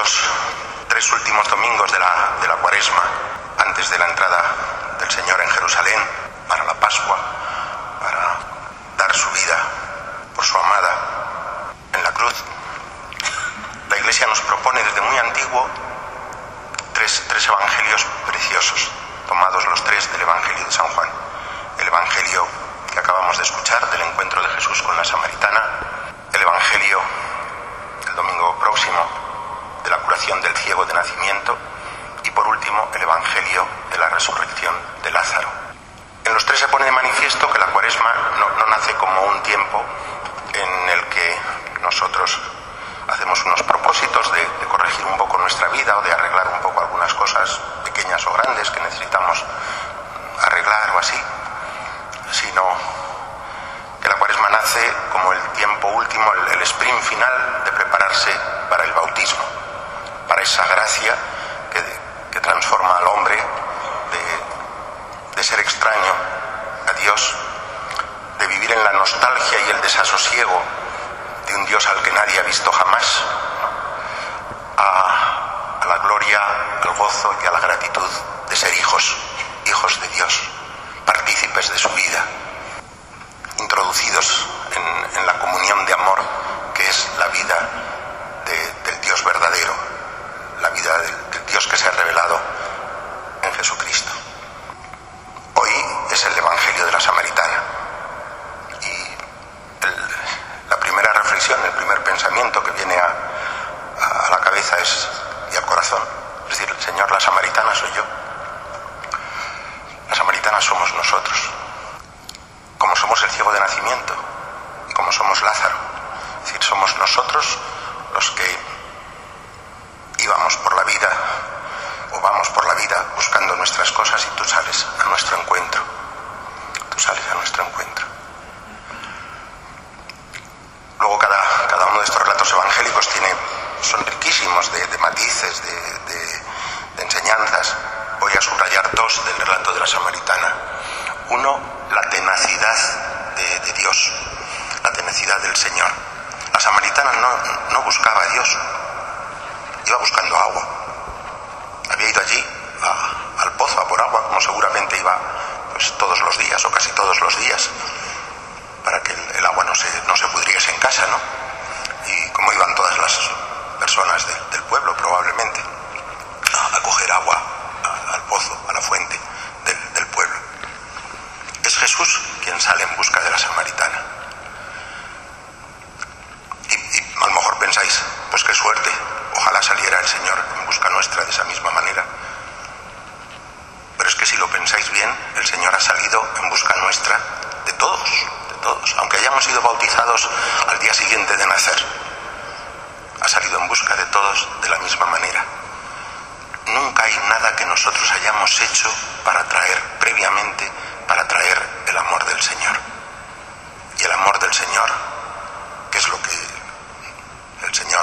los 3 últimos domingos de la Cuaresma, antes de la entrada del Señor en Jerusalén, para la Pascua, para dar su vida por su amada en la cruz, la Iglesia nos propone desde muy antiguo tres evangelios preciosos, tomados los 3 del Evangelio de San Juan. El Evangelio que acabamos de escuchar del encuentro de Jesús con la samaritana, el Evangelio del domingo próximo de la curación del ciego de nacimiento y por último el Evangelio de la resurrección de Lázaro. En los 3 se pone de manifiesto que la Cuaresma no nace como un tiempo en el que nosotros hacemos unos propósitos de corregir un poco nuestra vida o de arreglar un poco algunas cosas pequeñas o grandes que necesitamos arreglar o así, sino que la Cuaresma nace como el tiempo último, el sprint final de prepararse para el bautismo, para esa gracia que transforma al hombre de ser extraño a Dios, de vivir en la nostalgia y el desasosiego de un Dios al que nadie ha visto jamás, a la gloria, al gozo y a la gratitud de ser hijos de Dios, partícipes de su vida, introducidos en la comunión de amor que es la vida del Dios verdadero, la vida del Dios que se ha revelado en Jesucristo. Hoy es el Evangelio de la Samaritana y la primera reflexión, el primer pensamiento que viene a la cabeza y al corazón, es decir, Señor, la samaritana soy yo, la samaritana somos nosotros, como somos el ciego de nacimiento y como somos Lázaro, es decir, somos nosotros los que íbamos por la vida o vamos por la vida buscando nuestras cosas y tú sales a nuestro encuentro, Luego cada uno de estos relatos evangélicos son riquísimos de matices, de enseñanzas. Voy a subrayar 2 del relato de la samaritana. Uno, la tenacidad de Dios, la tenacidad del Señor. La samaritana no buscaba a Dios, iba buscando agua. Había ido allí al pozo a por agua, como seguramente iba pues todos los días o casi todos los días, para que el agua no se pudriese en casa, ¿no? Y como iban todas las personas del pueblo probablemente a coger agua al pozo, a la fuente del pueblo. Es Jesús quien sale en busca de la samaritana. Y a lo mejor pensáis, pues qué suerte, ojalá saliera el Señor en busca nuestra de esa misma manera. Pero es que si lo pensáis bien, el Señor ha salido en busca nuestra de todos, aunque hayamos sido bautizados al día siguiente de nacer. Ha salido en busca de todos de la misma manera. Nunca hay nada que nosotros hayamos hecho para traer el amor del Señor. Y el amor del Señor, que es lo que el Señor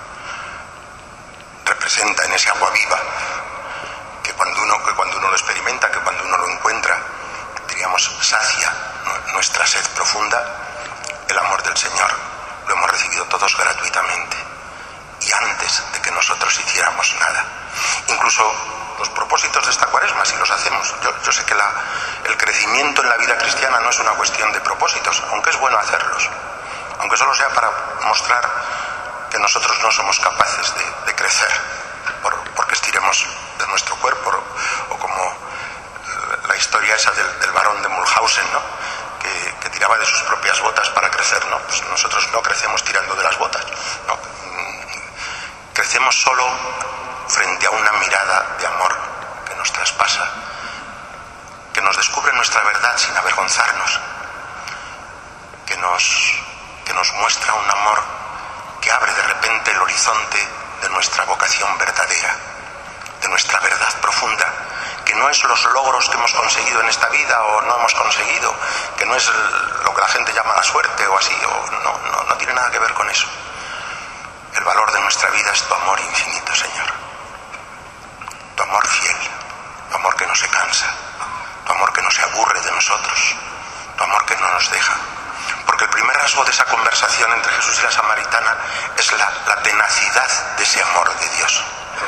representa en ese agua viva, que cuando uno lo experimenta, que cuando uno lo encuentra, diríamos, sacia nuestra sed profunda. El amor del Señor lo hemos recibido todos gratuitamente y antes de que nosotros hiciéramos nada. Incluso los propósitos de esta Cuaresma, si los hacemos, yo sé que el crecimiento en la vida cristiana no es una cuestión de propósitos, aunque es bueno hacerlos, aunque solo sea para mostrar que nosotros no somos capaces de crecer porque estiremos de nuestro cuerpo, o como la historia esa del barón de Mulhausen, ¿no? que tiraba de sus propias botas para crecer, ¿no? Pues nosotros no crecemos tirando de las botas, ¿no? Crecemos solo frente a una mirada de amor que nos traspasa, que nos descubre nuestra verdad sin avergonzarnos, que nos muestra un amor que abre de repente el horizonte de nuestra vocación verdadera, de nuestra verdad profunda, que no es los logros que hemos conseguido en esta vida o no hemos conseguido, que no es lo que la gente llama la suerte o así, o no tiene nada que ver con eso. El valor de nuestra vida es tu amor infinito, Señor, tu amor fiel, tu amor que no se cansa, tu amor que no se aburre de nosotros, tu amor que no nos deja. Porque el primer rasgo de esa conversación entre Jesús y la samaritana es la tenacidad de ese amor de Dios.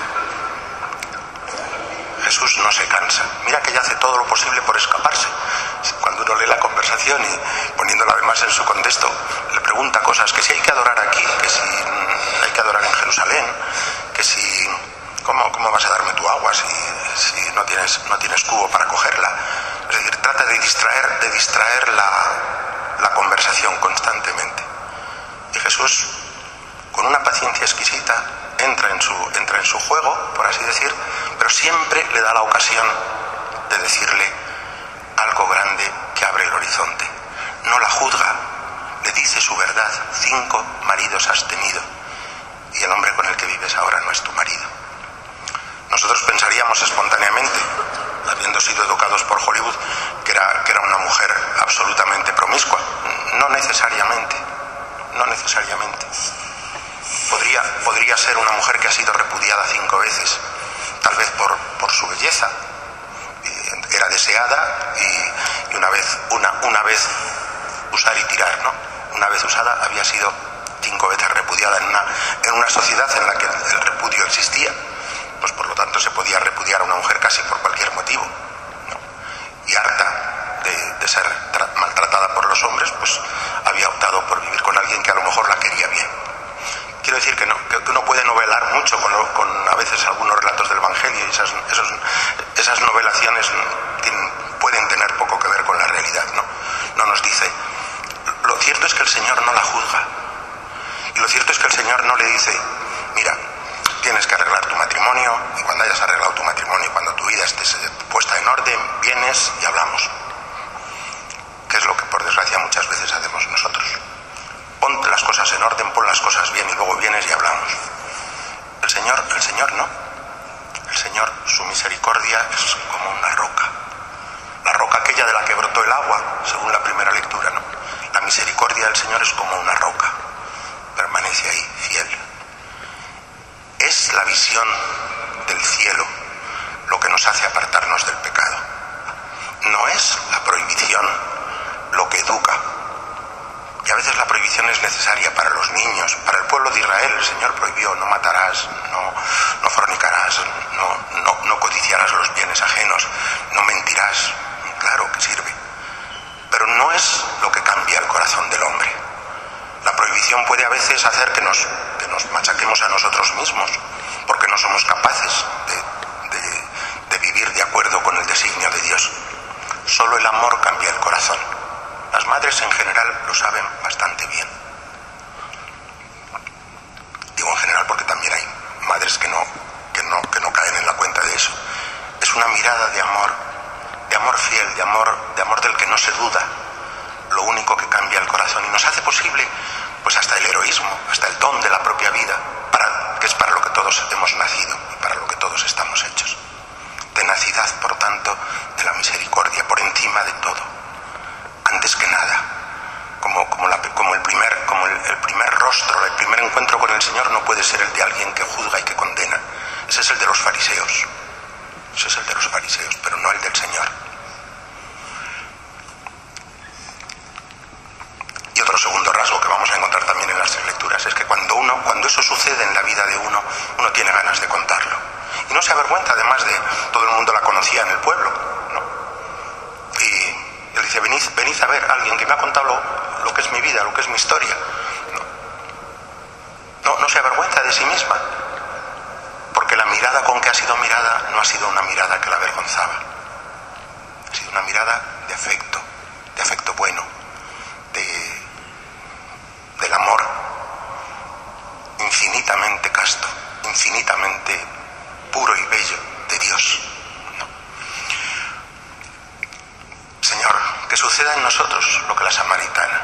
Jesús no se cansa. Mira que ella hace todo lo posible por escaparse. Cuando uno lee la conversación y poniéndola además en su contexto, le pregunta cosas, que si hay que adorar aquí, que si hay que adorar en Jerusalén, que si ¿cómo vas a darme tu agua si no tienes cubo para cogerla? Es decir, trata de distraer la conversación constantemente. Y Jesús, con una paciencia exquisita, entra en su juego, por así decir, pero siempre le da la ocasión de decirle algo grande que abre el horizonte. No la juzga, le dice su verdad. 5 maridos has tenido y el hombre con el que vives ahora no es tu marido. Nosotros pensaríamos espontáneamente, habiendo sido educados por Hollywood, que era una mujer absolutamente promiscua. No necesariamente. Podría ser una mujer que ha sido repudiada 5 veces, tal vez por su belleza. Era deseada y una vez usar y tirar, ¿no? Una vez usada había sido 5 veces repudiada en una sociedad en la que el repudio existía. Pues por lo tanto se podía repudiar a una mujer casi por cualquier motivo, ¿no? Y harta de ser maltratada por los hombres, pues había optado por vivir con alguien que a lo mejor la quería bien. Quiero decir que uno puede novelar mucho con a veces algunos relatos del Evangelio, y esas novelaciones pueden tener poco que ver con la realidad, ¿no? No nos dice. Lo cierto es que el Señor no la juzga, y lo cierto es que el Señor no le dice: mira, tienes que arreglar tu matrimonio, y cuando hayas arreglado tu matrimonio y cuando tu vida esté puesta en orden, vienes y hablamos. Que es lo que por desgracia muchas veces hacemos nosotros. Ponte las cosas en orden, pon las cosas bien y luego vienes y hablamos. El Señor no. El Señor, su misericordia es como una roca. La roca aquella de la que brotó el agua, según la primera lectura, ¿no? La misericordia del Señor es como una roca. Permanece ahí, fiel. Es la visión del cielo lo que nos hace apartarnos del pecado. No es la prohibición lo que educa. Y a veces la prohibición es necesaria para los niños. Para el pueblo de Israel el Señor prohibió: no matarás, no fornicarás, no codiciarás los bienes ajenos, no mentirás. Claro que sirve. Pero no es lo que cambia el corazón del hombre. La prohibición puede a veces hacer que nos machaquemos a nosotros mismos, porque no somos capaces de vivir de acuerdo con el designio de Dios. Solo el amor cambia el corazón. Las madres en general lo saben bastante bien. Digo en general porque también hay madres que no caen en la cuenta de eso. Es una mirada de amor fiel, de amor del que no se duda. Lo único que cambia el corazón y nos hace posible pues hasta el heroísmo, hasta el don de la propia vida, que es para lo que todos hemos nacido y para lo que todos estamos hechos. Tenacidad, por tanto, de la misericordia por encima de todo. Antes que nada, como el primer rostro, el primer encuentro con el Señor no puede ser el de alguien que juzga y que condena. Ese es el de los fariseos. Pero no el del Señor. Y otro segundo rasgo que vamos a encontrar también en las 3 lecturas es que cuando eso sucede en la vida de uno tiene ganas de contarlo. Y no se avergüenza, además de todo el mundo la conocía en el pueblo, ¿no? Y él dice: venid a ver a alguien que me ha contado lo que es mi vida, lo que es mi historia. No se avergüenza de sí misma, porque la mirada con que ha sido mirada no ha sido una mirada que la avergonzaba. Ha sido una mirada de afecto bueno, del amor infinitamente casto, infinitamente puro y bello de Dios, ¿no? Señor, que suceda en nosotros lo que la samaritana,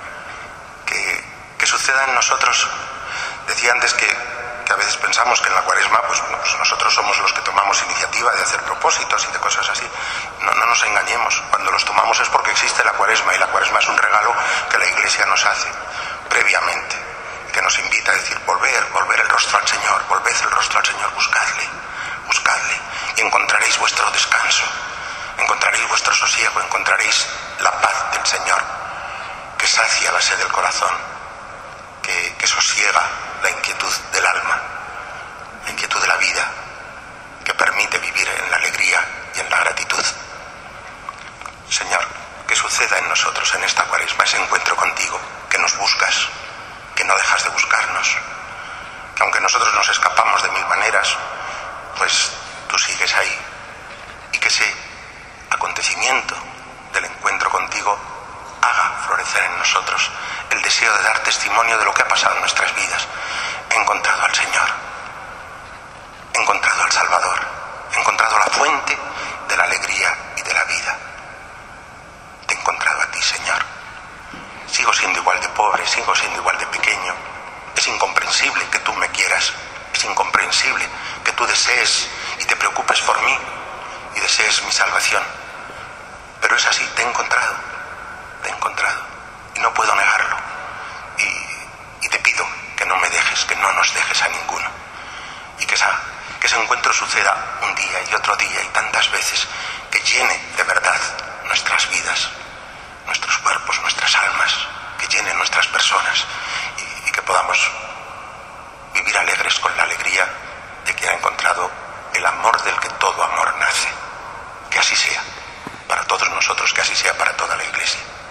que suceda en nosotros. Decía antes que a veces pensamos que en la Cuaresma pues nosotros somos los que tomamos iniciativa de hacer propósitos y de cosas así. No nos engañemos. Cuando los tomamos es porque existe la Cuaresma, y la Cuaresma es un regalo que la Iglesia nos hace previamente, que nos invita a decir: volver el rostro al Señor, volved el rostro al Señor, buscadle, y encontraréis vuestro descanso, encontraréis vuestro sosiego, encontraréis la paz del Señor, que sacia la sed del corazón, que sosiega la inquietud del alma, la inquietud de la vida, que permite vivir en la alegría y en la gratitud. Señor, que suceda en nosotros en esta Cuaresma ese encuentro contigo, que nos buscas, que no dejas de buscarnos, que aunque nosotros nos escapamos de mil maneras, pues tú sigues ahí, y que ese acontecimiento del encuentro contigo haga florecer en nosotros el deseo de dar testimonio de lo que ha pasado en nuestras vidas. He encontrado al Señor, he encontrado al Salvador, he encontrado la fuente de la alegría y de la vida. Te he encontrado a ti, Señor. Sigo siendo igual de pobre, sigo siendo igual de pequeño. Es incomprensible que tú me quieras, es incomprensible que tú desees y te preocupes por mí y desees mi salvación. Pero es así, te he encontrado y no puedo negarlo. Y te pido que no me dejes, que no nos dejes a ninguno. Y que ese encuentro suceda un día y otro día y tantas veces, que llene de verdad nuestras vidas, nuestros cuerpos, nuestras almas, que llene nuestras personas y que podamos vivir alegres con la alegría de quien ha encontrado el amor del que todo amor nace. Que así sea para todos nosotros, que así sea para toda la Iglesia.